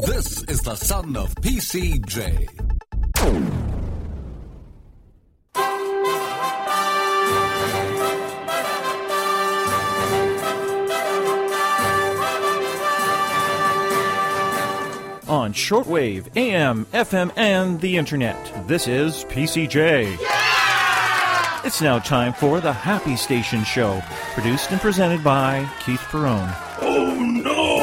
This is the son of PCJ. On shortwave, AM, FM, and the internet, this is PCJ. Yeah! It's now time for the Happy Station Show, produced and presented by Keith Perrone. Oh no!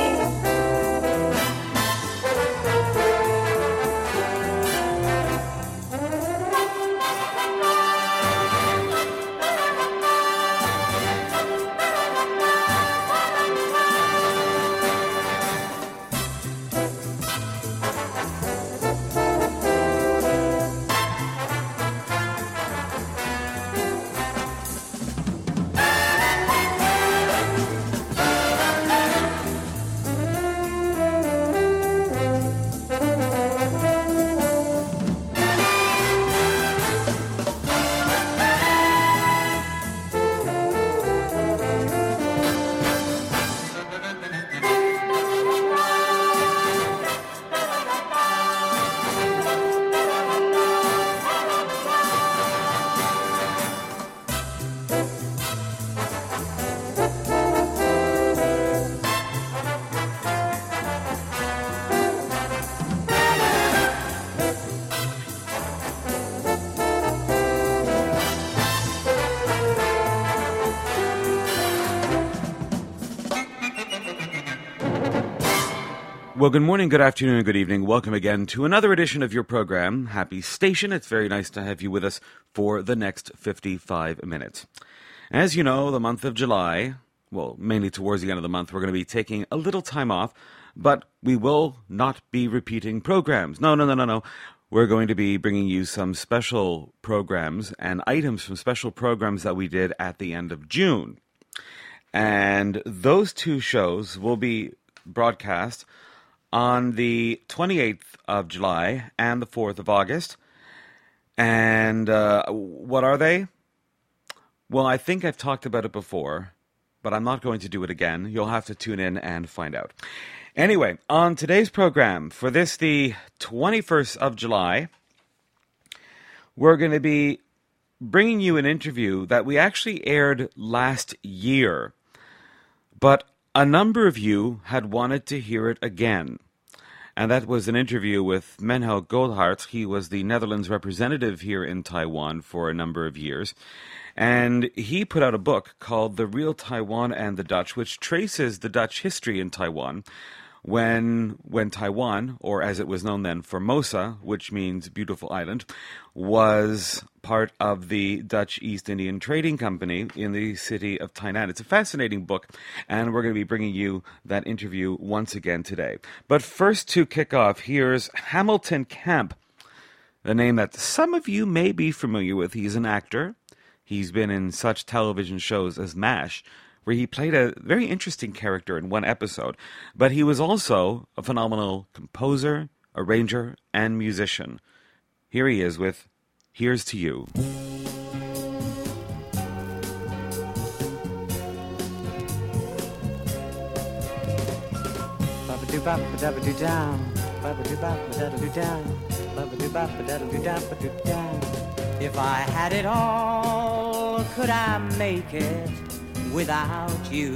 Well, good morning, good afternoon, and good evening. Welcome again to another edition of your program, Happy Station. It's very nice to have you with us for the next 55 minutes. As you know, the month of July, well, mainly towards the end of the month, we're going to be taking a little time off, but we will not be repeating programs. No. We're going to be bringing you some special programs and items from special programs that we did at the end of June. And those two shows will be broadcast on the 28th of July and the 4th of August. And what are they? Well, I think I've talked about it before, but I'm not going to do it again. You'll have to tune in and find out. Anyway, on today's program, for this, the 21st of July, we're going to be bringing you an interview that we actually aired last year, but a number of you had wanted to hear it again, and that was an interview with Menno Goldhart. He was the Netherlands representative here in Taiwan for a number of years, and he put out a book called The Real Taiwan and the Dutch, which traces the Dutch history in Taiwan when Taiwan, or as it was known then, Formosa, which means beautiful island, was part of the Dutch East Indian Trading Company in the city of Tainan. It's a fascinating book, and we're going to be bringing you that interview once again today. But first, to kick off, here's Hamilton Camp, the name that some of you may be familiar with. He's an actor. He's been in such television shows as MASH, where he played a very interesting character in one episode. But he was also a phenomenal composer, arranger, and musician. Here he is with Here's to You. If I had it all, could I make it without you?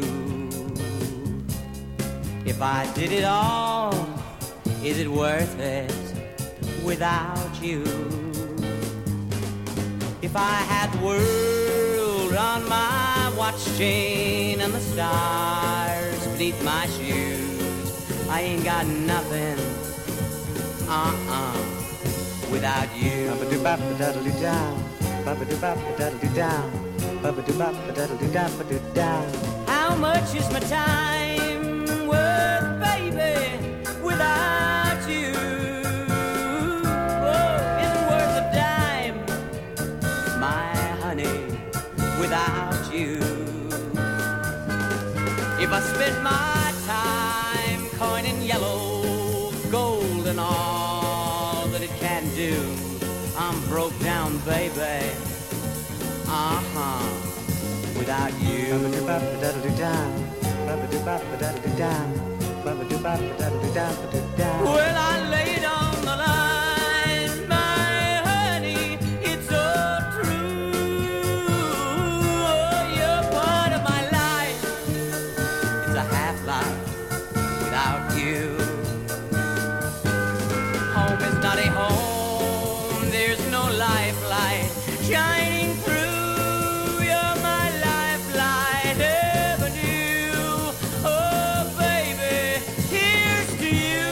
If I did it all, is it worth it without you? If I had the world on my watch chain and the stars beneath my shoes, I ain't got nothing, without you. How much is my time worth, baby, without you? Oh, is it worth a dime, my honey, without you? If I spent my time coining yellow gold and all that it can do, I'm broke down, baby, without you. down. Well, I lay it on the line, my honey, it's all true. Oh, you're part of my life. It's a half life without you. Home is not a home, there's no lifeline shining through. You're my lifeline, ever new. Oh, baby, here's to you.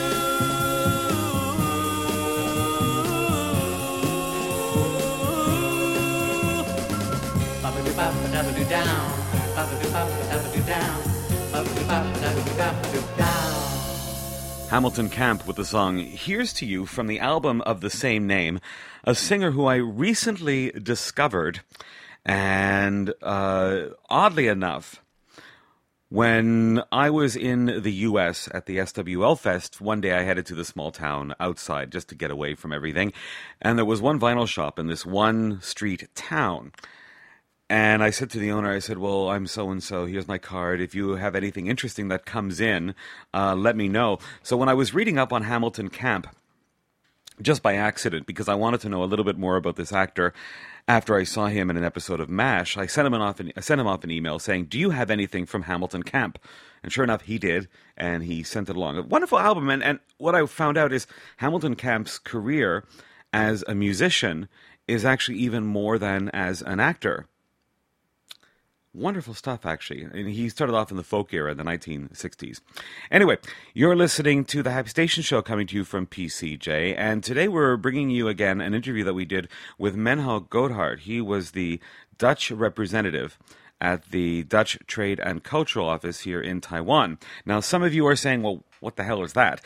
Ba-ba-do-ba-ba-da-ba-do down, ba-ba-do-ba-ba-da-ba-do down, ba-ba-do-ba-ba-da-ba-do down. Hamilton Camp with the song Here's to You from the album of the same name, a singer who I recently discovered. And oddly enough, when I was in the U.S. at the SWL Fest, one day I headed to the small town outside just to get away from everything. And there was one vinyl shop in this one street town. And I said to the owner, I said, well, I'm so-and-so, here's my card. If you have anything interesting that comes in, let me know. So when I was reading up on Hamilton Camp, just by accident, because I wanted to know a little bit more about this actor, after I saw him in an episode of MASH, I sent him off an email saying, do you have anything from Hamilton Camp? And sure enough, he did, and he sent it along. A wonderful album, and what I found out is Hamilton Camp's career as a musician is actually even more than as an actor. Wonderful stuff, actually. And he started off in the folk era in the 1960s. Anyway, you're listening to the Happy Station Show coming to you from PCJ. And today we're bringing you again an interview that we did with Menno Goedhart. He was the Dutch representative at the Dutch Trade and Cultural Office here in Taiwan. Now, some of you are saying, well, what the hell is that?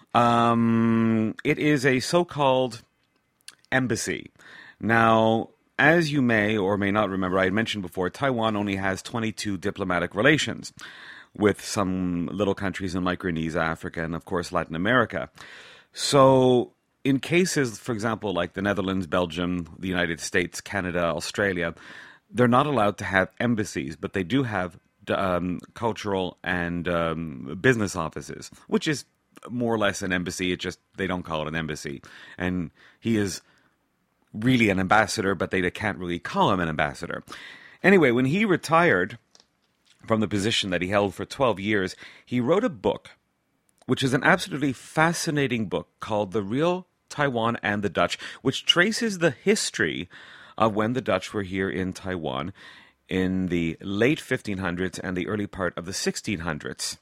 It is a so-called embassy. Now, as you may or may not remember, I had mentioned before, Taiwan only has 22 diplomatic relations with some little countries in Micronesia, Africa, and of course Latin America. So in cases, for example, like the Netherlands, Belgium, the United States, Canada, Australia, they're not allowed to have embassies, but they do have cultural and business offices, which is more or less an embassy. It's just they don't call it an embassy. And he is really an ambassador, but they can't really call him an ambassador. Anyway, when he retired from the position that he held for 12 years, he wrote a book, which is an absolutely fascinating book called The Real Taiwan and the Dutch, which traces the history of when the Dutch were here in Taiwan in the late 1500s and the early part of the 1600s.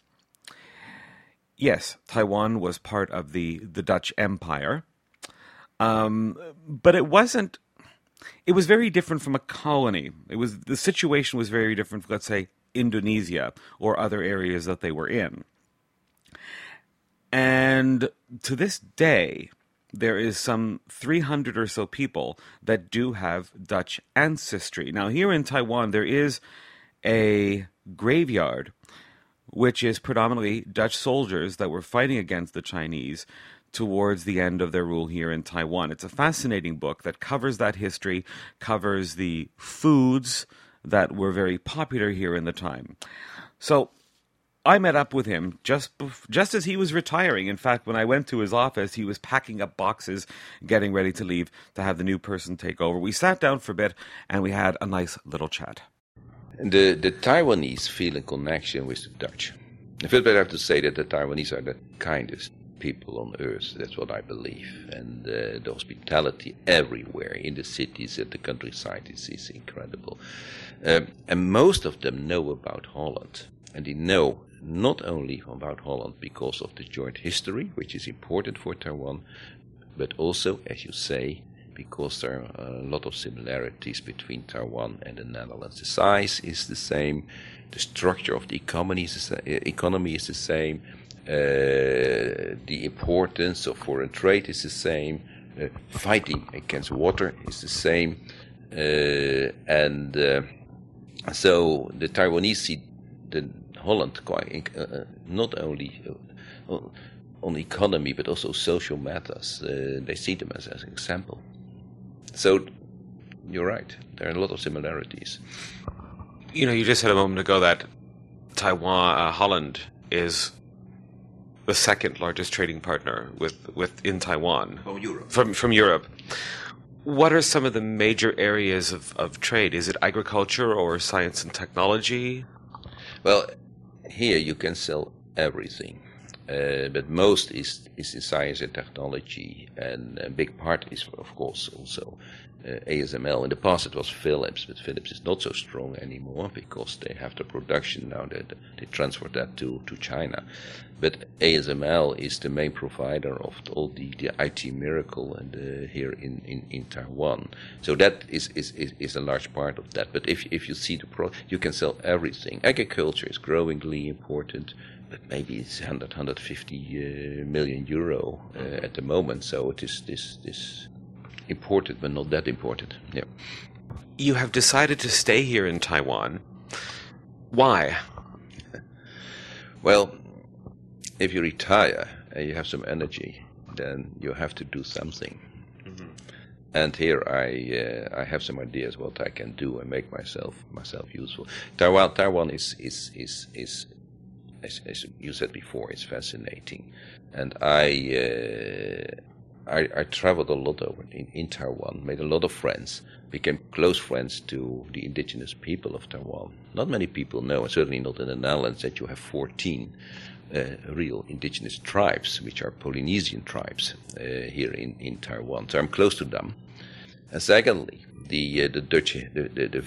Yes, Taiwan was part of the Dutch Empire. But it was very different from a colony. The situation was very different from, let's say, Indonesia or other areas that they were in. And to this day, there is some 300 or so people that do have Dutch ancestry. Now, here in Taiwan, there is a graveyard, which is predominantly Dutch soldiers that were fighting against the Chinese towards the end of their rule here in Taiwan. It's a fascinating book that covers that history, covers the foods that were very popular here in the time. So I met up with him just as he was retiring. In fact, when I went to his office, he was packing up boxes, getting ready to leave to have the new person take over. We sat down for a bit and we had a nice little chat. The Taiwanese feel a connection with the Dutch. I feel better to say that the Taiwanese are the kindest people on earth. That's what I believe. And the hospitality everywhere, in the cities, at the countryside, is incredible. And most of them know about Holland. And they know not only about Holland because of the joint history, which is important for Taiwan, but also, as you say, because there are a lot of similarities between Taiwan and the Netherlands. The size is the same, the structure of the economy is the same, the importance of foreign trade is the same, fighting against water is the same, and so the Taiwanese see the Holland quite not only on economy but also social matters. They see them as an example. So you're right. There are a lot of similarities. You know, you just said a moment ago that Holland is the second largest trading partner in Taiwan. From Europe. From Europe. What are some of the major areas of trade? Is it agriculture or science and technology? Well, here you can sell everything. But most is in science and technology, and a big part is, of course, also ASML. In the past it was Philips, but Philips is not so strong anymore because they have the production now. They transferred that to China. But ASML is the main provider of all the IT miracle and here in Taiwan. So that is a large part of that. But if you see you can sell everything. Agriculture is growingly important, but maybe it's 150 million euro at the moment. So it is this important, but not that important. Yeah. You have decided to stay here in Taiwan. Why? Well, if you retire and you have some energy, then you have to do something. Mm-hmm. And here I have some ideas what I can do and make myself useful. Taiwan is as you said before, it's fascinating, and I traveled a lot over in Taiwan, made a lot of friends, became close friends to the indigenous people of Taiwan. Not many people know, and certainly not in the Netherlands, that you have 14 real indigenous tribes, which are Polynesian tribes here in Taiwan. So I'm close to them. And secondly, the Dutch, the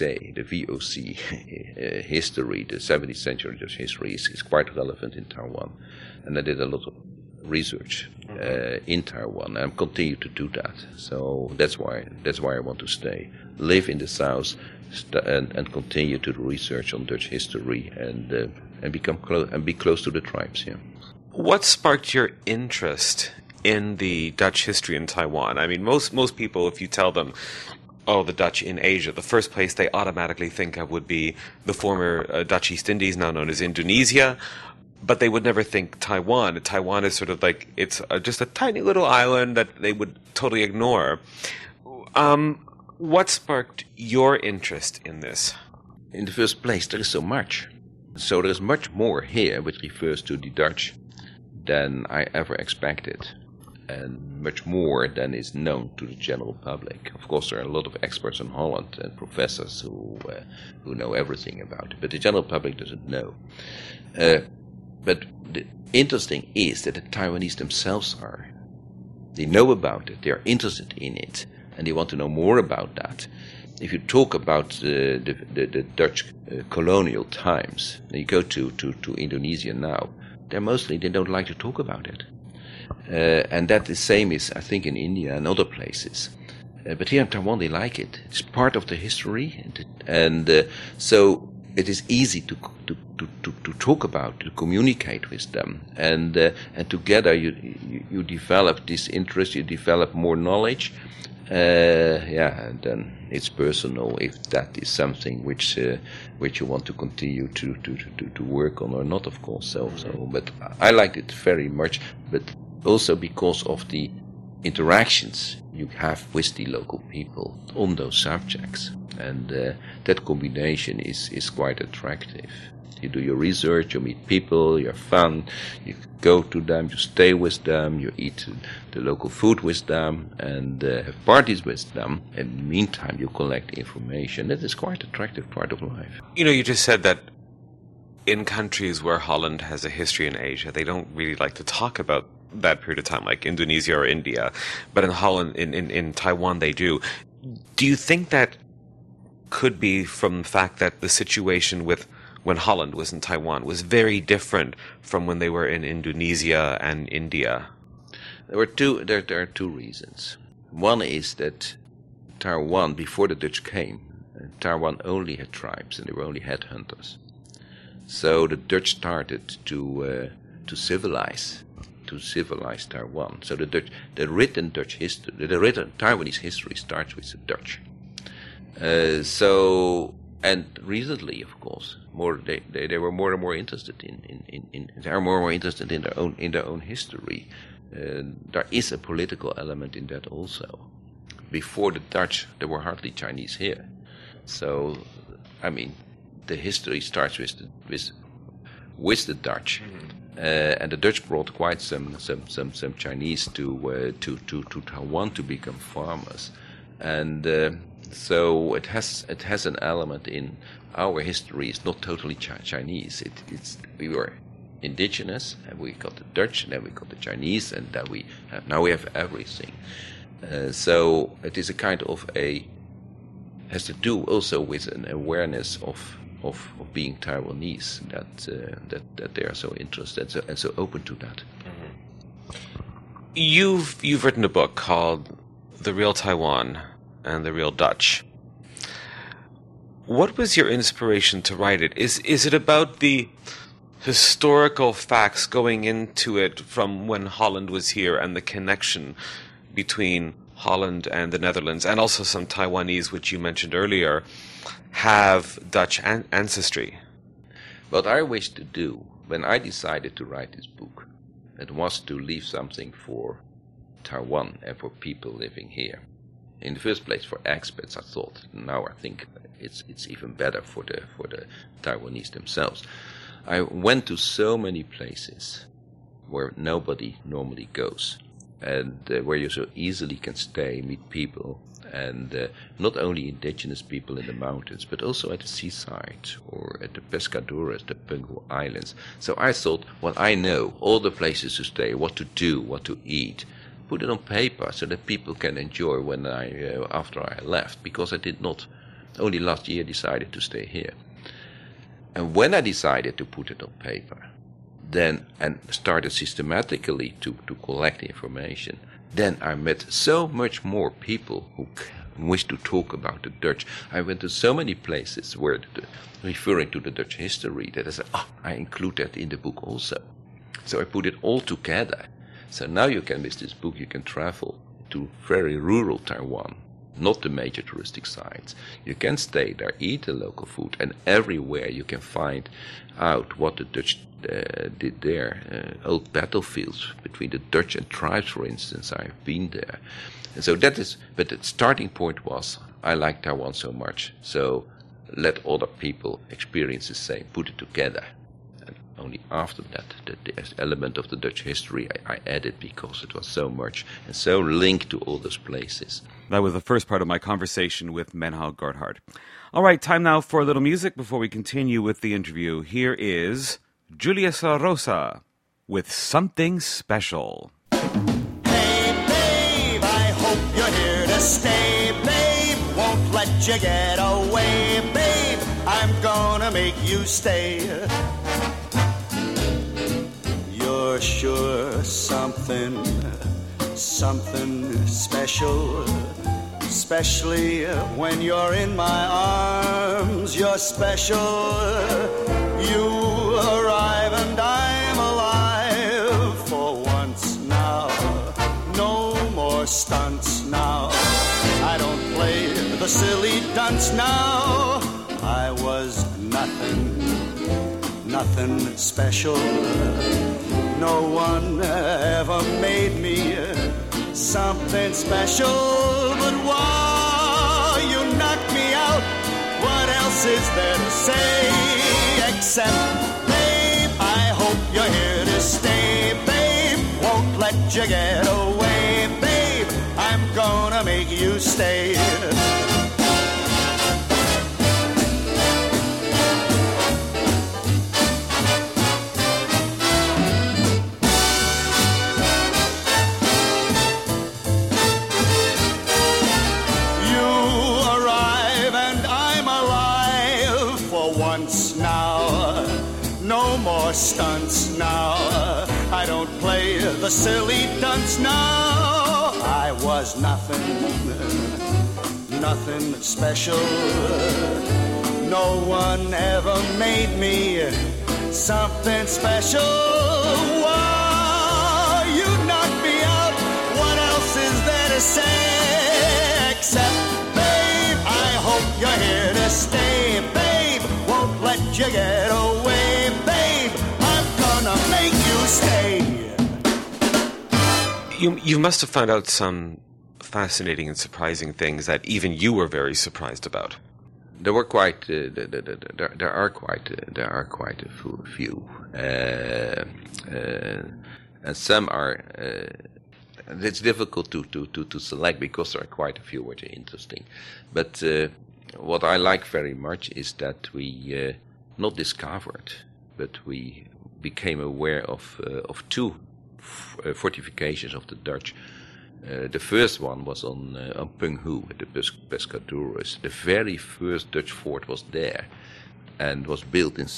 VOC history, the 17th century Dutch history is quite relevant in Taiwan, and I did a lot of research in Taiwan, and continue to do that. So that's why I want to stay, live in the south, and continue to do research on Dutch history, and become be close to the tribes. Yeah. What sparked your interest in the Dutch history in Taiwan? I mean, most people, if you tell them, oh, the Dutch in Asia, the first place they automatically think of would be the former Dutch East Indies, now known as Indonesia, but they would never think Taiwan. Taiwan is sort of like, it's just a tiny little island that they would totally ignore. What sparked your interest in this? In the first place, there is so much. So there is much more here which refers to the Dutch than I ever expected, and much more than is known to the general public. Of course, there are a lot of experts in Holland and professors who know everything about it, but the general public doesn't know. But the interesting is that the Taiwanese themselves they know about it, they are interested in it, and they want to know more about that. If you talk about the Dutch colonial times, and you go to Indonesia now, they don't like to talk about it. And that the same is, I think, in India and other places. But here in Taiwan, they like it. It's part of the history, and so it is easy to talk about, to communicate with them, and together you develop this interest, you develop more knowledge. And then it's personal if that is something which you want to continue to work on or not, of course. So, but I liked it very much, but also because of the interactions you have with the local people on those subjects, and that combination is quite attractive. You do your research, you meet people, you have fun, you go to them, you stay with them, you eat the local food with them, and have parties with them. In the meantime, you collect information. That is quite an attractive part of life. You know, you just said that in countries where Holland has a history in Asia, they don't really like to talk about that period of time, like Indonesia or India. But in Holland, in Taiwan, they do. Do you think that could be from the fact that the situation when Holland was in Taiwan was very different from when they were in Indonesia and India? There are two reasons. One is that Taiwan, before the Dutch came, Taiwan only had tribes, and they were only headhunters. So the Dutch started to civilize Taiwan. So the written Taiwanese history starts with the Dutch. And recently, of course, they were more and more interested they are more and more interested in their own history. There is a political element in that also. Before the Dutch, there were hardly Chinese here. So, I mean, the history starts with with the Dutch. And the Dutch brought quite some Chinese to Taiwan to become farmers, and so it has an element in our history. It's not totally Chinese. We were indigenous, and we got the Dutch, and then we got the Chinese, and then now we have everything. So it is a kind of has to do also with an awareness of being Taiwanese, that they are so interested and so open to that. You've written a book called The Real Taiwan and the Real Dutch. What was your inspiration to write it? Is it about the historical facts going into it from when Holland was here and the connection between Holland and the Netherlands, and also some Taiwanese, which you mentioned earlier, have Dutch ancestry? What I wished to do when I decided to write this book, it was to leave something for Taiwan and for people living here. In the first place, for expats, I thought. Now I think it's even better for the Taiwanese themselves. I went to so many places where nobody normally goes, and where you so easily can stay, meet people, and not only indigenous people in the mountains, but also at the seaside or at the Pescadores, the Penghu Islands. So I thought, well, I know all the places to stay, what to do, what to eat. Put it on paper so that people can enjoy when after I left, because I did not only last year decided to stay here. And when I decided to put it on paper, then and started systematically to collect information, then I met so much more people who wished to talk about the Dutch. I went to so many places where referring to the Dutch history that I said, I include that in the book also. So I put it all together. So now you can, with this book, you can travel to very rural Taiwan, not the major touristic sites. You can stay there, eat the local food, and everywhere you can find out what the Dutch did there. Old battlefields between the Dutch and tribes, for instance, I've been there. And so that is, but the starting point was, I like Taiwan so much, so let other people experience the same, put it together. And only after that, the element of the Dutch history I added, because it was so much and so linked to all those places. That was the first part of my conversation with Menhal Gordhard. All right, time now for a little music before we continue with the interview. Here is Julius Rosa with Something Special. Hey, babe, I hope you're here to stay, babe. Won't let you get away, babe. I'm gonna make you stay. You're sure something special, especially when you're in my arms. You're special. You arrive and I'm alive for once now. No more stunts now. I don't play the silly dunce now. I was nothing special. No one ever made me something special. But why you knocked me out? What else is there to say? Except, babe, I hope you're here to stay, babe. Won't let you get away, babe. I'm gonna make you stay. Stunts now. I don't play the silly dunce now. I was nothing special. No one ever made me something special. Why you knocked me out? What else is there to say? Except, babe, I hope you're here to stay, babe. Won't let you get away, babe. Make you stay. You must have found out some fascinating and surprising things that even you were very surprised about. There were quite. There are quite a few, and some are. It's difficult to select because there are quite a few which are interesting. But what I like very much is that we not discovered, but we became aware of two fortifications of the Dutch. The first one was on Penghu, at the Pescadores. The very first Dutch fort was there, and was built in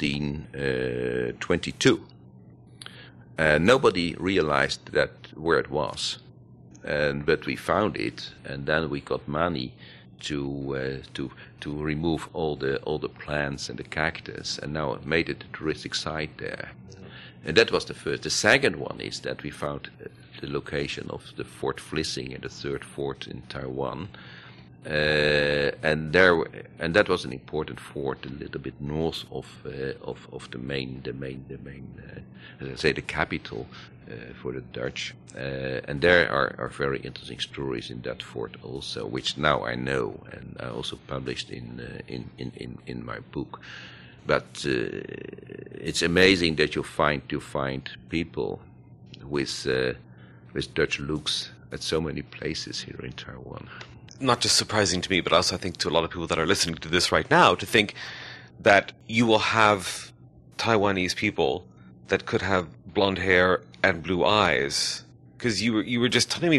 1622. Nobody realized that where it was, but we found it, and then we got money to remove all the plants and the cactus, and now it made it a touristic site there. And that was the first. The second one is that we found the location of the Fort Vlissing, and the third fort in Taiwan. And that was an important fort a little bit north of the main let's say the capital for the Dutch, and there are very interesting stories in that fort also, which now I know and I also published in my book. But it's amazing that you find people with Dutch looks at so many places here in Taiwan. Not just surprising to me, but also I think to a lot of people that are listening to this right now, to think that you will have Taiwanese people that could have blonde hair and blue eyes. Because you were just telling me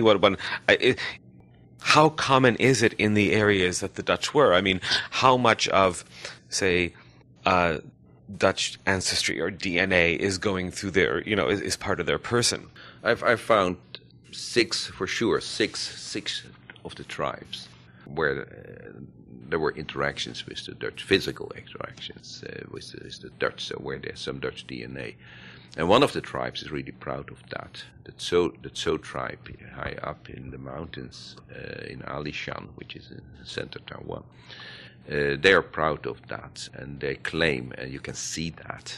how common is it in the areas that the Dutch were? I mean, how much of, say, Dutch ancestry or DNA is going through their, is part of their person? I've found six of the tribes where there were interactions with the Dutch, physical interactions with the Dutch, so where there's some Dutch DNA. And one of the tribes is really proud of that. The Tso tribe, high up in the mountains in Alishan, which is in center Taiwan. They are proud of that, and they claim, and you can see that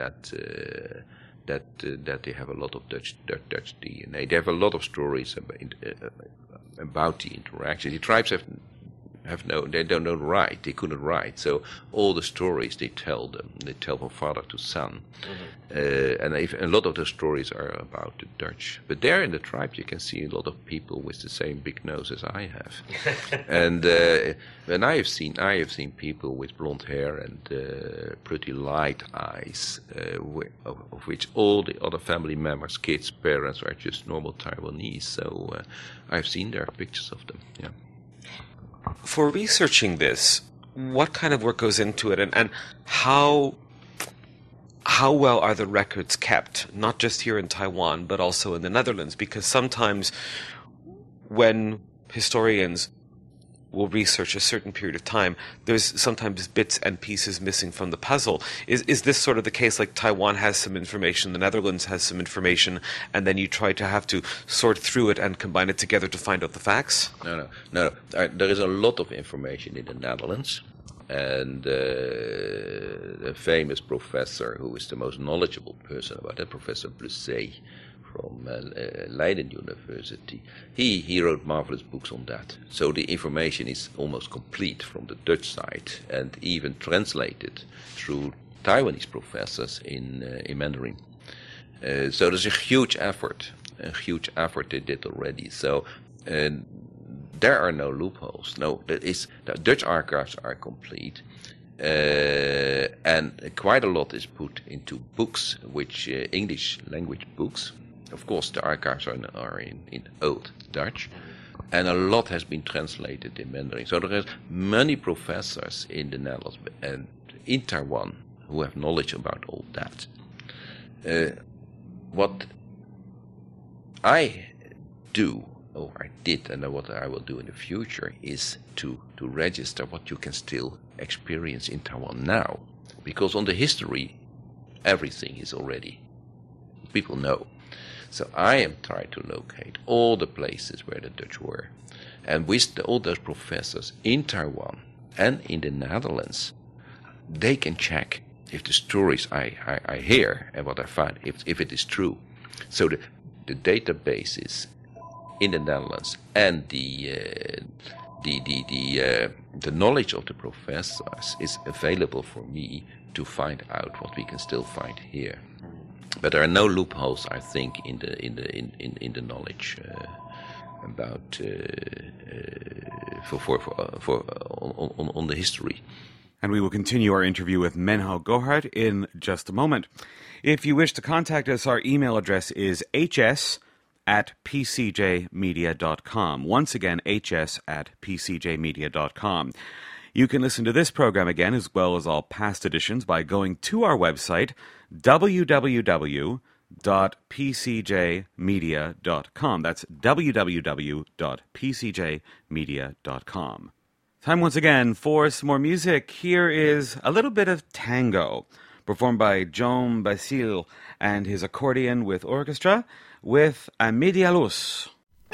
they have a lot of Dutch DNA. They have a lot of stories about the interaction. The tribes they don't know write. They couldn't write, so all the stories they tell from father to son, and a lot of the stories are about the Dutch. But there in the tribes, you can see a lot of people with the same big nose as I have, and I have seen people with blonde hair and pretty light eyes, of which all the other family members, kids, parents, are just normal Taiwanese. So I've seen their pictures of them. Yeah. For researching this, what kind of work goes into it, and how well are the records kept, not just here in Taiwan, but also in the Netherlands? Because sometimes when historians will research a certain period of time, there's sometimes bits and pieces missing from the puzzle. Is this sort of the case, like Taiwan has some information, the Netherlands has some information, and then you try to have to sort through it and combine it together to find out the facts? No. There is a lot of information in the Netherlands, and the famous professor who is the most knowledgeable person about that, Professor Blusset from Leiden University, he wrote marvelous books on that. So the information is almost complete from the Dutch side, and even translated through Taiwanese professors in Mandarin. So there's a huge effort they did already. So there are no loopholes. No, the Dutch archives are complete. And quite a lot is put into books, which English language books. Of course, the archives are in Old Dutch, and a lot has been translated in Mandarin. So there are many professors in the Netherlands and in Taiwan who have knowledge about all that. What I do, or I did, and what I will do in the future, is to register what you can still experience in Taiwan now. Because on the history, everything is already, people know. So I am trying to locate all the places where the Dutch were. And with all those professors in Taiwan and in the Netherlands, they can check if the stories I hear and what I find, if it is true. So the databases in the Netherlands and the the knowledge of the professors is available for me to find out what we can still find here. But there are no loopholes, I think, in the knowledge about on the history. And we will continue our interview with Menno Gohart in just a moment. If you wish to contact us, our email address is hs@pcjmedia.com. Once again, hs@pcjmedia.com. You can listen to this program again, as well as all past editions, by going to our website, www.pcjmedia.com. That's www.pcjmedia.com. Time once again for some more music. Here is a little bit of tango, performed by Joan Basile and his accordion with orchestra, with A Media Luz.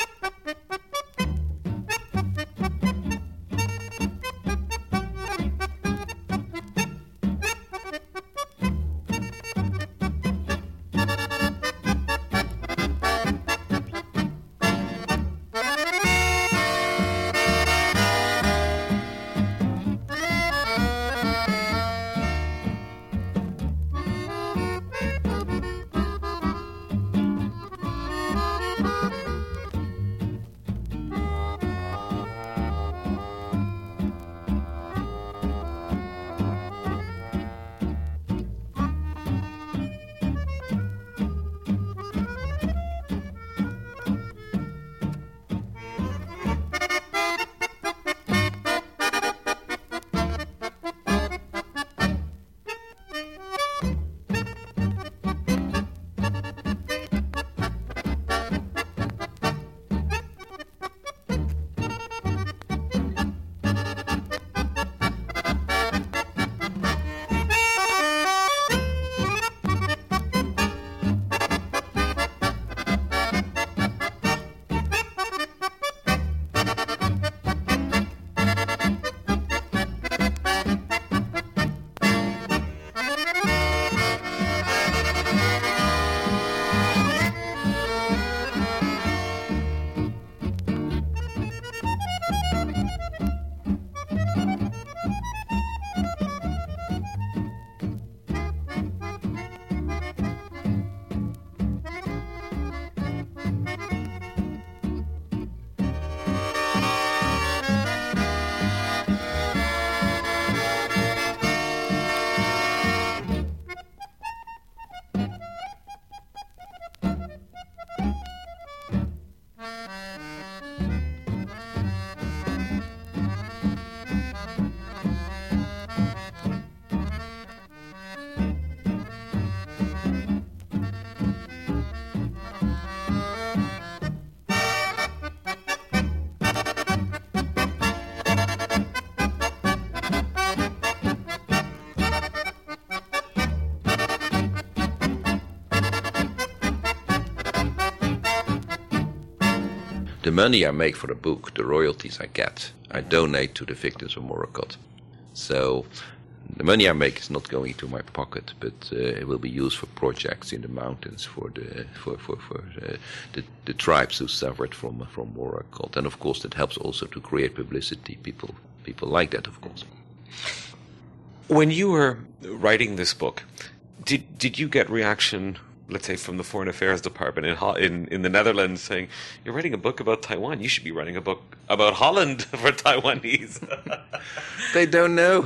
The money I make for the book, the royalties I get, I donate to the victims of Morakot. So the money I make is not going into my pocket, but it will be used for projects in the mountains for the tribes who suffered from Morakot, and of course that helps also to create publicity. People like that, of course. When you were writing this book, did you get reaction, let's say, from the Foreign Affairs Department in the Netherlands saying, you're writing a book about Taiwan, you should be writing a book about Holland for Taiwanese? They don't know.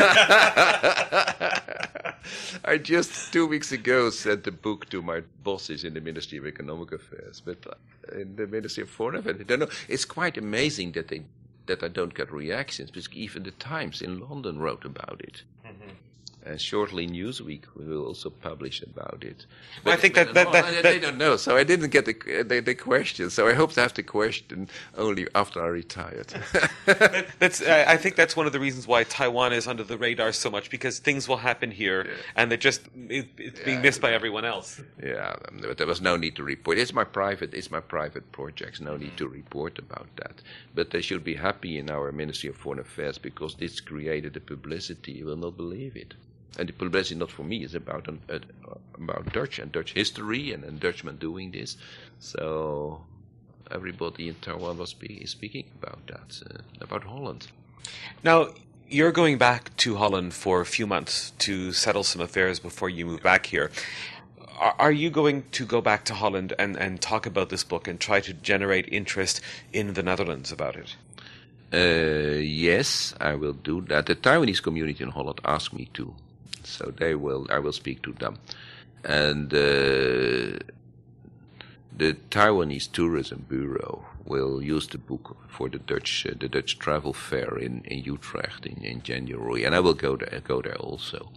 I just 2 weeks ago sent the book to my bosses in the Ministry of Economic Affairs, but in the Ministry of Foreign Affairs, they don't know. It's quite amazing that I don't get reactions, because even the Times in London wrote about it. Mm-hmm. And shortly Newsweek will also publish about it. But, I think that they don't know, so I didn't get the question. So I hope to have the question only after I retired. I think that's one of the reasons why Taiwan is under the radar so much, because things will happen here, and it's being missed by everyone else. Yeah, but there was no need to report. It's my private projects. No need to report about that. But they should be happy in our Ministry of Foreign Affairs, because this created a publicity. You will not believe it. And the publicity, not for me, is about Dutch and Dutch history and Dutchmen doing this. So everybody in Taiwan was speaking about that, about Holland. Now, you're going back to Holland for a few months to settle some affairs before you move back here. Are you going to go back to Holland and talk about this book and try to generate interest in the Netherlands about it? Yes, I will do that. The Taiwanese community in Holland asked me to, so I will speak to them. And the Taiwanese Tourism Bureau will use the book for the Dutch travel fair in Utrecht in January, and I will go there also.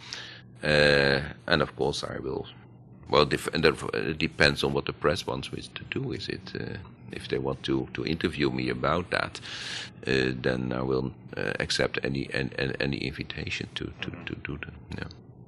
And of course I will. Well, it depends on what the press wants me to do. Is it if they want to interview me about that, then I will accept any invitation to do that. Yeah.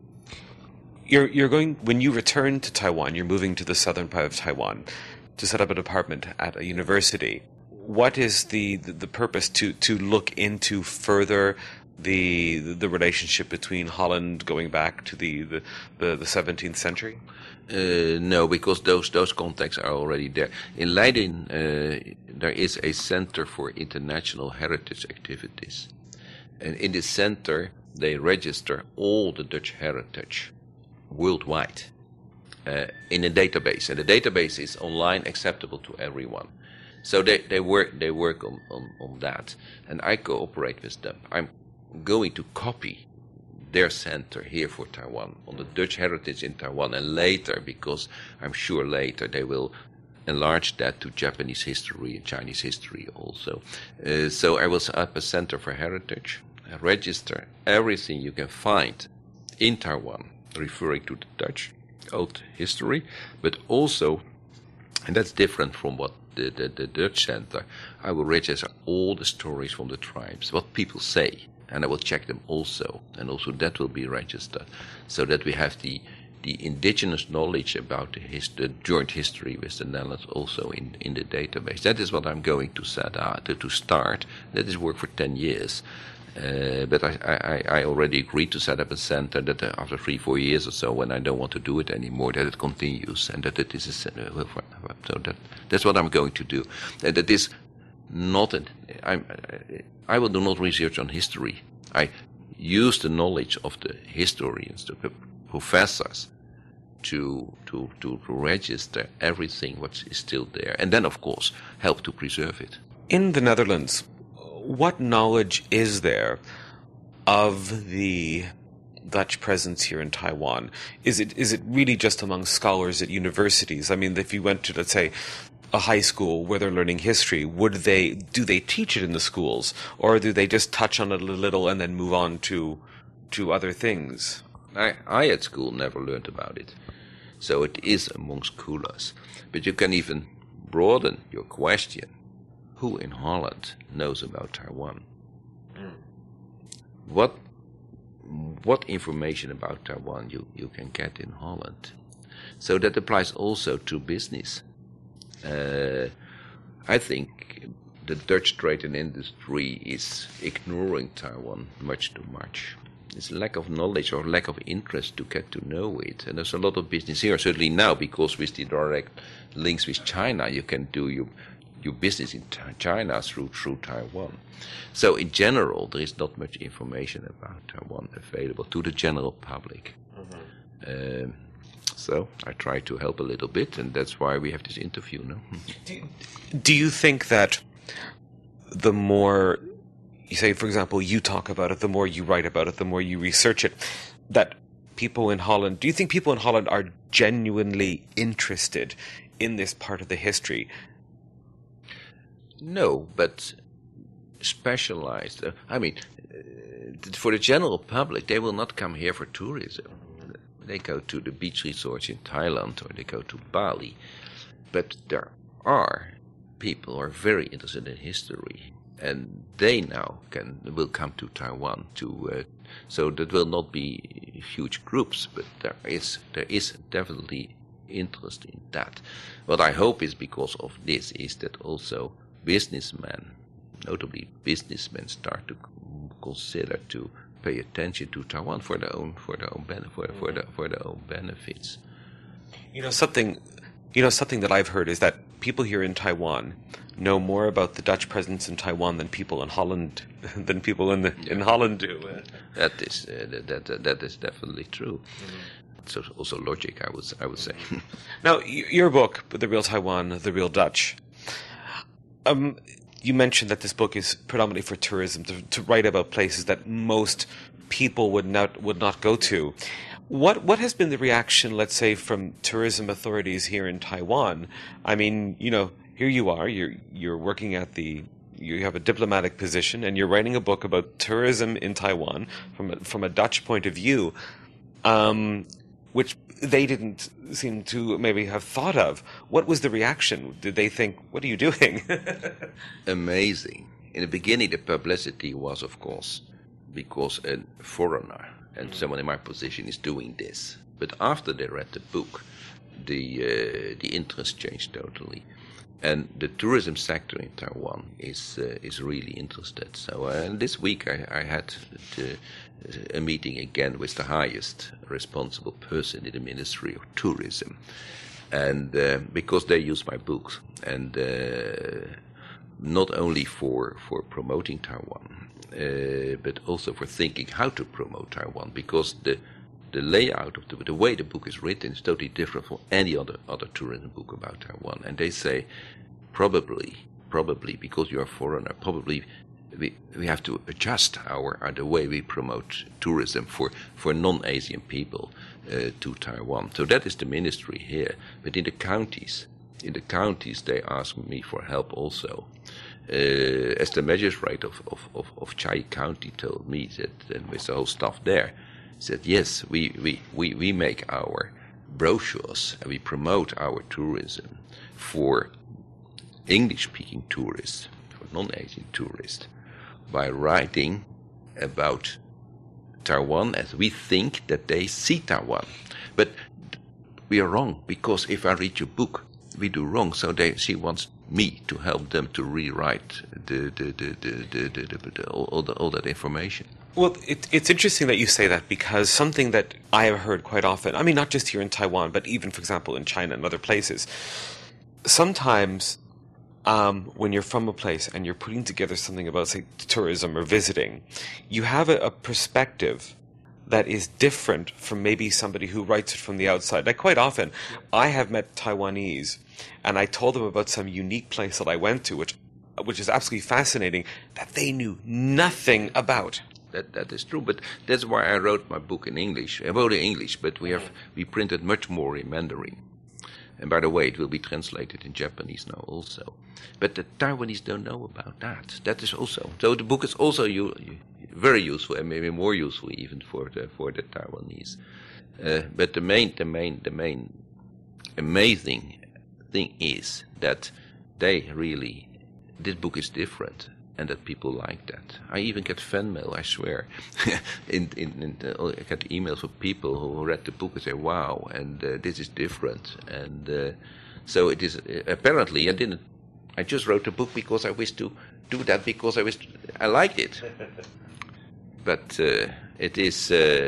You're going, when you return to Taiwan, you're moving to the southern part of Taiwan to set up a department at a university. What is the purpose to look into further the relationship between Holland going back to the 17th century? No, because those contacts are already there. In Leiden, there is a Center for International Heritage Activities. And in this center, they register all the Dutch heritage worldwide in a database. And the database is online, acceptable to everyone. So they work on that. And I cooperate with them. I'm going to copy their center here for Taiwan on the Dutch heritage in Taiwan, and later, because I'm sure later they will enlarge that to Japanese history and Chinese history also. So I will set up a center for heritage, register everything you can find in Taiwan referring to the Dutch old history, but also, and that's different from what the Dutch center, I will register all the stories from the tribes, what people say. And I will check them also, and also that will be registered, so that we have the indigenous knowledge about the joint history with the Netherlands also in the database. That is what I'm going to set out to start. That is work for 10 years, but I already agreed to set up a center that after 3-4 years or so, when I don't want to do it anymore, that it continues, and that it is a center. So that's what I'm going to do. That is not I will do not research on history. I use the knowledge of the historians, the professors, to register everything what is still there, and then of course help to preserve it. In the Netherlands, what knowledge is there of the Dutch presence here in Taiwan? Is it really just among scholars at universities? I mean, if you went to, let's say, a high school where they're learning history, do they teach it in the schools, or do they just touch on it a little and then move on to other things? I at school never learned about it, so it is among scholars. But you can even broaden your question: who in Holland knows about Taiwan? What information about Taiwan you can get in Holland? So that applies also to business. I think the Dutch trade and industry is ignoring Taiwan much too much. It's lack of knowledge or lack of interest to get to know it. And there's a lot of business here, certainly now, because with the direct links with China, you can do your business in China through Taiwan. So in general, there is not much information about Taiwan available to the general public. Mm-hmm. So I try to help a little bit, and that's why we have this interview now. Do you think that the more you say, for example, you talk about it, the more you write about it, the more you research it, that people in Holland, do you think people in Holland are genuinely interested in this part of the history? No, but specialized. For the general public, they will not come here for tourism. They go to the beach resorts in Thailand, or they go to Bali. But there are people who are very interested in history, and they now will come to Taiwan so that will not be huge groups, but there is definitely interest in that. What I hope is because of this is that also businessmen, notably businessmen, start to consider to pay attention to Taiwan for their own benefits. You know, something Something that I've heard is that people here in Taiwan know more about the Dutch presence in Taiwan than people in Holland in Holland do. That is definitely true. It's also logic, I would say. Now, your book, The Real Taiwan, The Real Dutch. You mentioned that this book is predominantly for tourism, to write about places that most people would not go to. What has been the reaction, let's say, from tourism authorities here in Taiwan? I mean, here you are, you're working you have a diplomatic position, and you're writing a book about tourism in Taiwan from a Dutch point of view, which they didn't seem to maybe have thought of. What was the reaction? Did they think, what are you doing? Amazing. In the beginning, the publicity was, of course, because a foreigner and someone in my position is doing this. But after they read the book, the interest changed totally. And the tourism sector in Taiwan is really interested. So this week I had a meeting again with the highest responsible person in the Ministry of Tourism, and because they use my books, and not only for promoting Taiwan, but also for thinking how to promote Taiwan, because the layout of the way the book is written is totally different from any other tourism book about Taiwan. And they say, probably because you're a foreigner, probably we have to adjust the way we promote tourism for non-Asian people to Taiwan. So that is the ministry here. But in the counties they ask me for help also. As the magistrate of Chiayi County told me that, with the whole staff there, said, yes, we make our brochures and we promote our tourism for English-speaking tourists, for non-Asian tourists, by writing about Taiwan as we think that they see Taiwan. But we are wrong, because if I read your book, we do wrong. So she wants me to help them to rewrite all that information. Well, it's interesting that you say that, because something that I have heard quite often, I mean, not just here in Taiwan, but even, for example, in China and other places, sometimes when you're from a place and you're putting together something about, say, tourism or visiting, you have a perspective that is different from maybe somebody who writes it from the outside. Like, quite often, I have met Taiwanese, and I told them about some unique place that I went to, which is absolutely fascinating, that they knew nothing about. That is true, but that's why I wrote my book in English. I wrote in English, but we printed much more in Mandarin. And by the way, it will be translated in Japanese now also. But the Taiwanese don't know about that. That is also. So the book is also very useful, and maybe more useful even for the Taiwanese. But the main amazing thing is that this book is different, and that people like that. I even get fan mail, I swear. I get emails from people who read the book and say, wow, and this is different. And so it is, apparently, I just wrote the book because I wish to do that, because I liked it. But it's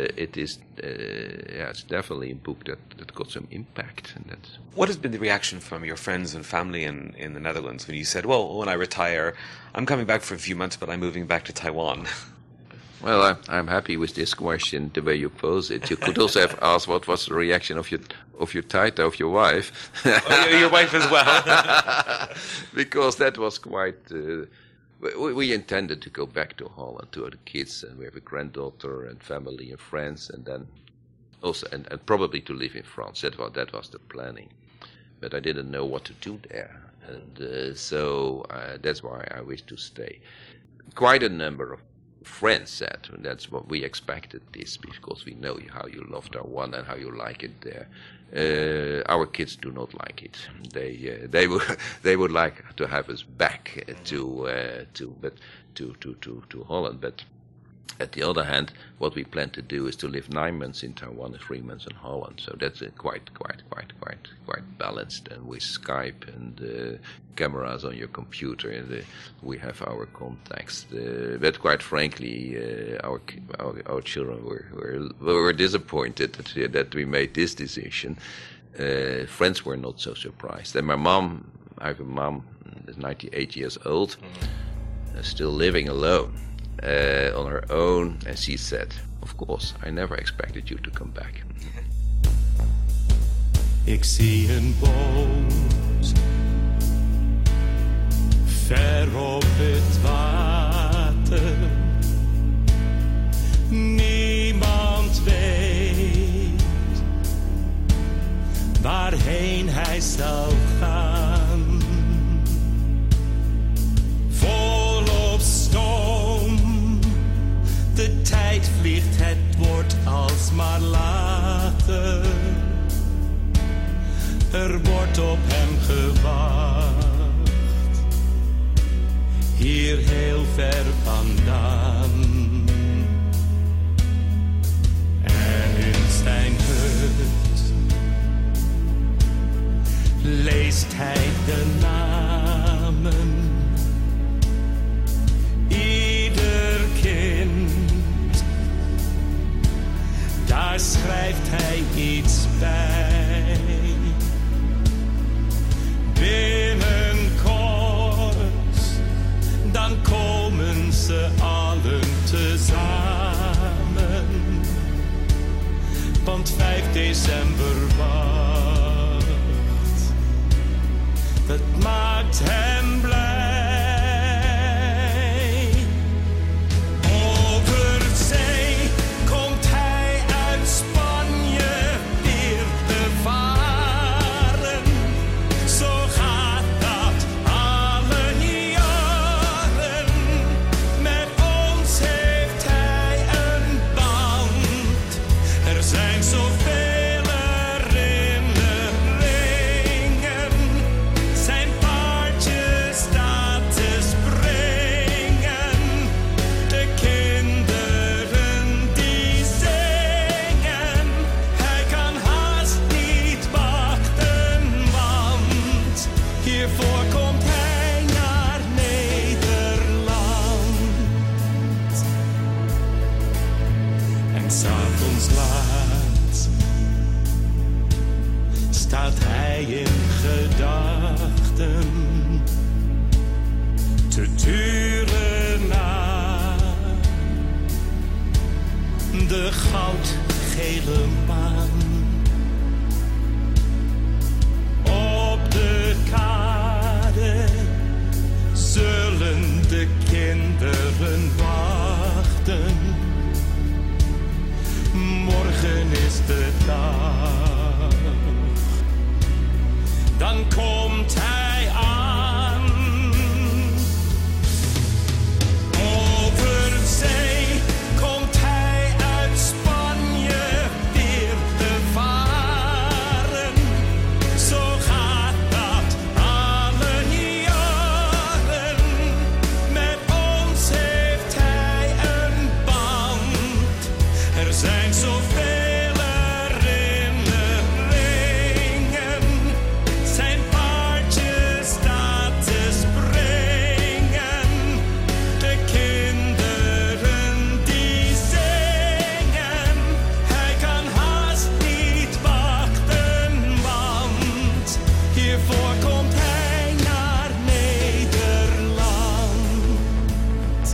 definitely a book that got some impact. And that's. What has been the reaction from your friends and family in the Netherlands when you said, well, when I retire, I'm coming back for a few months, but I'm moving back to Taiwan? Well, I'm happy with this question, the way you pose it. You could also have asked what was the reaction of your Taita, of your wife. Oh, your wife as well. Because that was quite... We intended to go back to Holland to the kids, and we have a granddaughter and family and friends, and then also and probably to live in France. That was the planning, but I didn't know what to do there, and so that's why I wish to stay. Quite a number of friends said that's what we expected this, because we know how you love Taiwan and how you like it there. Our kids do not like it. They would like to have us back to Holland. But at the other hand, what we plan to do is to live 9 months in Taiwan and 3 months in Holland. So that's quite balanced. And with Skype and cameras on your computer, and we have our contacts. But quite frankly, our children were disappointed that we made this decision. Friends were not so surprised. And my mom, I have a mom, is 98 years old, still living alone on her own. And she said, of course, I never expected you to come back. Ik zie een boot ver op het water. Niemand weet waarheen hij zal gaan. Volop stoom, de tijd vliegt, het wordt alsmaar later. Er wordt op hem gewacht, hier heel ver vandaan. En in zijn hut leest hij de namen. Ieder kind, daar schrijft hij iets bij. Binnenkort, dan komen ze allen tezamen. Want 5 december wacht, dat maakt hem blij. Over zee komt hij uit Spanje weer te varen. Zo gaat dat alle jaren. Met ons heeft hij een band. Er zijn zoveel herinneringen. Zijn paardje staat te springen. De kinderen die zingen. Hij kan haast niet wachten, want hiervoor komt hij naar Nederland. En 's avonds laat staat hij in gedachten te turen naar de goudgele maan. Op de kade zullen de kinderen wachten. Morgen is de dag, dan komt hij aan. Over zee komt hij uit Spanje weer te varen. Zo gaat dat alle jaren. Met ons heeft hij een band. Er zijn zoveel herinneringen. Zijn paardje staat te springen. De kinderen die zingen. Hij kan haast niet wachten, want hiervoor komt hij naar Nederland.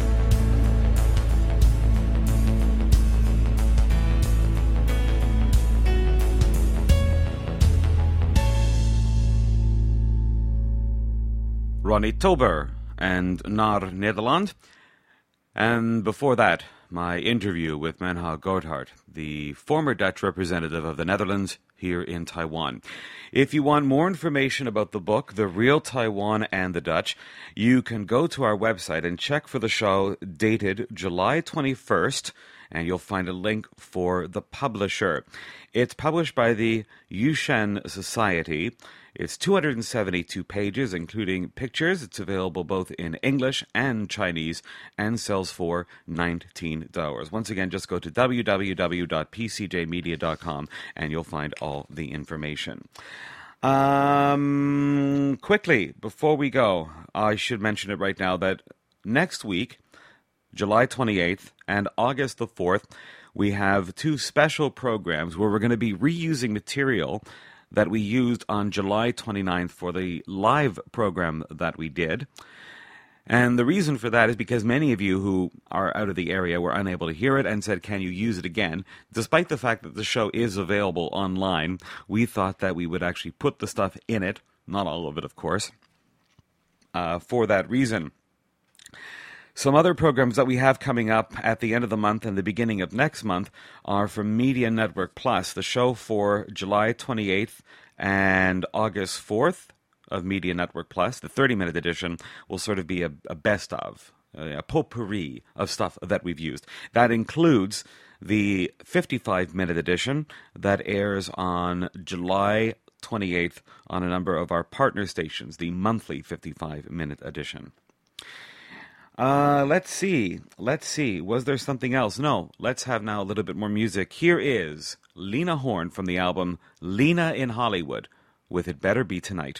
Ronnie Tober and Naar Nederland. And before that, my interview with Menha Gotthard, the former Dutch representative of the Netherlands here in Taiwan. If you want more information about the book, The Real Taiwan and the Dutch, you can go to our website and check for the show dated July 21st, and you'll find a link for the publisher. It's published by the Yushan Society. It's 272 pages, including pictures. It's available both in English and Chinese and sells for $19. Once again, just go to www.pcjmedia.com and you'll find all the information. Quickly, before we go, I should mention it right now that next week, July 28th and August the 4th, we have 2 special programs where we're going to be reusing material that we used on July 29th for the live program that we did. And the reason for that is because many of you who are out of the area were unable to hear it and said, can you use it again? Despite the fact that the show is available online, we thought that we would actually put the stuff in it, not all of it, of course, for that reason. Some other programs that we have coming up at the end of the month and the beginning of next month are from Media Network Plus. The show for July 28th and August 4th of Media Network Plus, the 30-minute edition, will sort of be a best of, a potpourri of stuff that we've used. That includes the 55-minute edition that airs on July 28th on a number of our partner stations, the monthly 55-minute edition. Let's see. Was there something else? No. Let's have now a little bit more music. Here is Lena Horne from the album Lena in Hollywood with It Better Be Tonight.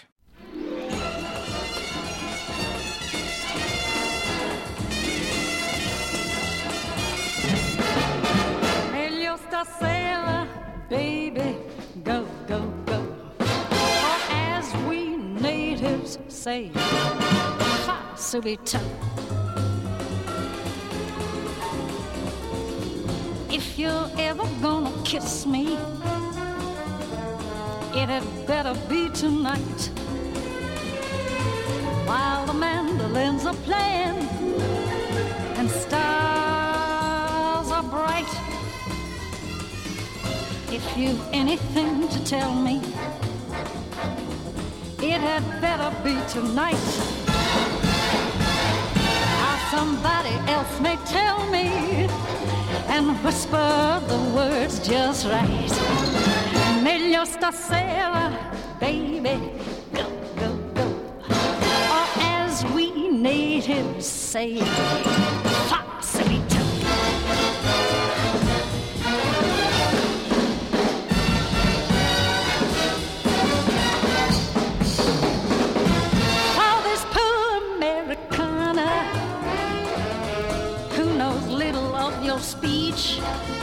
Sailor, baby, go, go, go. Or as we natives say, subito. If you're ever gonna kiss me, it had better be tonight. While the mandolins are playing and stars are bright. If you've anything to tell me, it had better be tonight. Or somebody else may tell me and whisper the words just right. Meglio stasera, baby, go, go, go. Or as we natives say, facilito. Speech,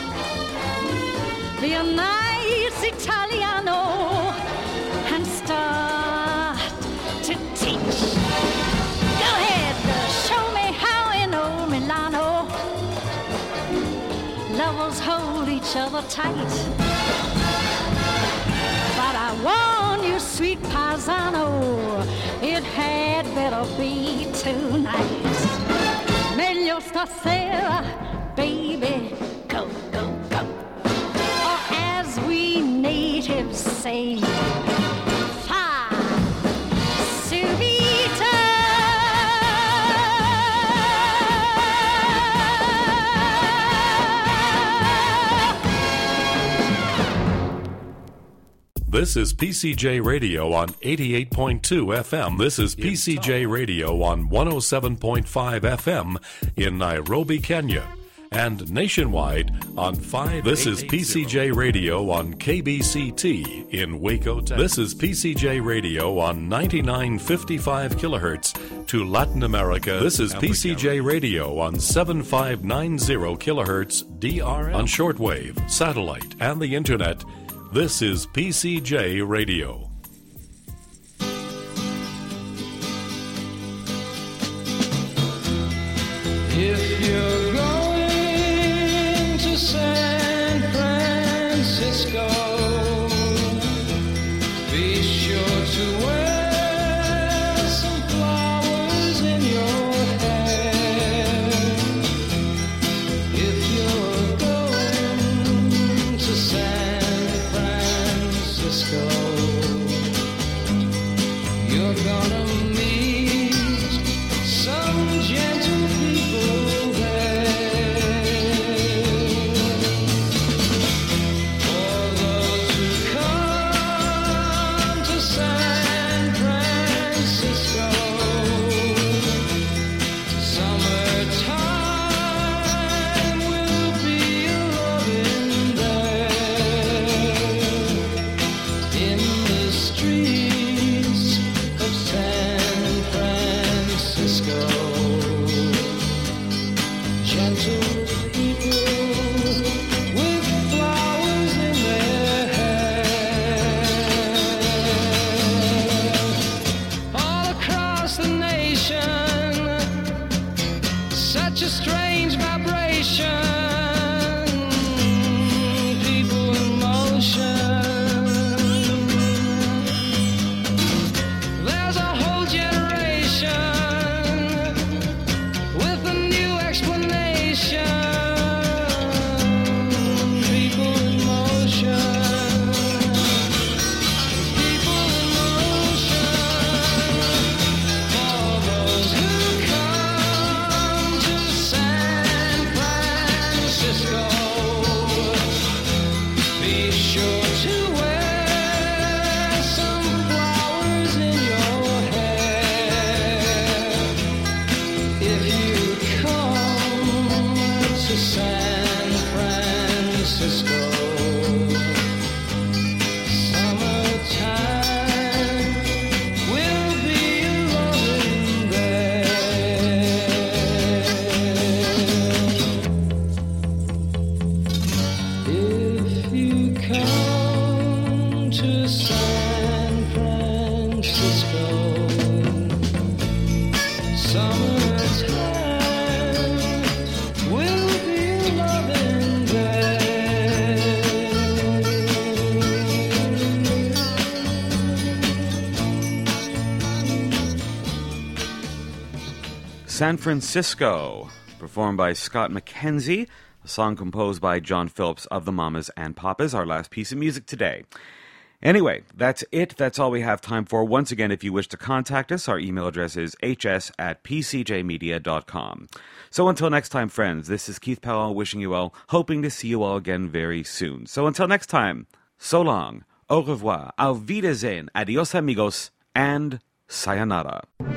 be a nice Italiano and start to teach. Go ahead, show me how in old Milano lovers hold each other tight. But I warn you, sweet paisano, it had better be tonight. Meglio stasera, baby, go, go, go. Or as we natives say, fa, subito. This is PCJ Radio on 88.2 FM. This is PCJ Radio on 107.5 FM in Nairobi, Kenya. And nationwide on 5. This is PCJ Radio on KBCT in Waco, Texas. This is PCJ Radio on 9955 kilohertz to Latin America. This is PCJ Radio on 7590 kilohertz DRM on shortwave, satellite, and the internet. This is PCJ Radio. If you're going to San Francisco, be sure to wear some flowers in your hair. If you're going to San Francisco, you're gonna meet some gentle people there. For those who come to San Francisco, summertime will be loving there. In the streets of San across the nation, such a strange vibration, people in motion. There's a whole generation with a new explanation, people in motion. San Francisco, performed by Scott McKenzie, a song composed by John Phillips of the Mamas and Papas, our last piece of music today. Anyway, that's it. That's all we have time for. Once again, if you wish to contact us, our email address is hs@pcjmedia.com. So until next time, friends, this is Keith Powell wishing you well, hoping to see you all again very soon. So until next time, so long, au revoir, auf Wiedersehen, adios amigos, and sayonara.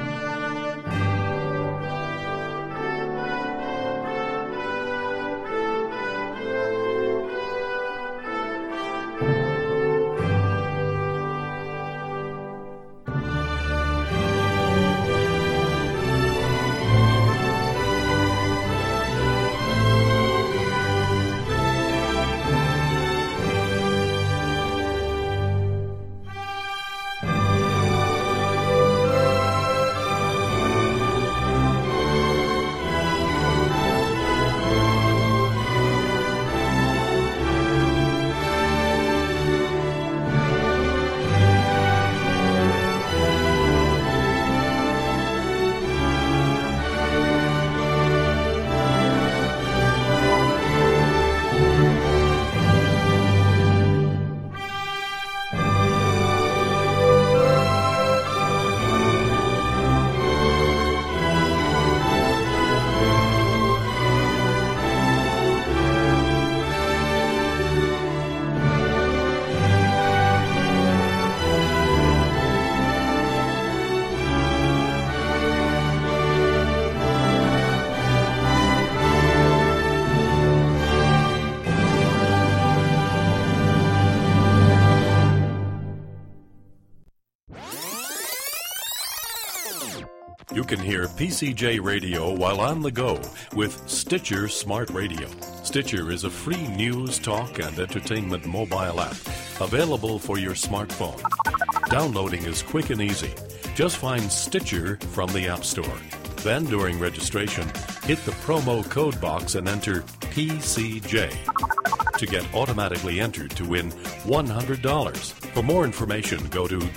You can hear PCJ Radio while on the go with Stitcher Smart Radio. Stitcher is a free news, talk, and entertainment mobile app available for your smartphone. Downloading is quick and easy. Just find Stitcher from the App Store. Then, during registration, hit the promo code box and enter PCJ to get automatically entered to win $100. For more information, go to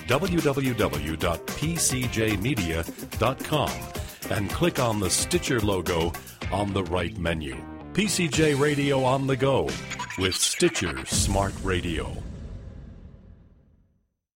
www.pcjmedia.com and click on the Stitcher logo on the right menu. PCJ Radio on the go with Stitcher Smart Radio.